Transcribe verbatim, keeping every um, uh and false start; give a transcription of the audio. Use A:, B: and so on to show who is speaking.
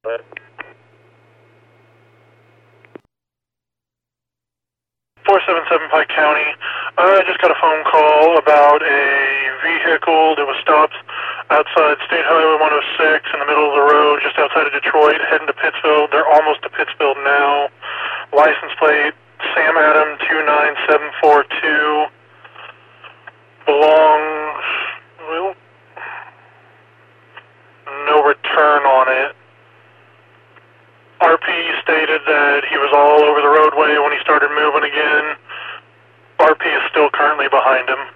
A: four seven seven Pike County. I just got a phone call about a vehicle that was stopped outside State Highway one oh six in the middle of the road just outside of Detroit heading to Pittsfield. They're almost to Pittsfield now. License plate Sam Adam two nine seven four two. Belongs, well, no return on it. R P stated that he was all over the roadway when he started moving again. R P is still currently behind him.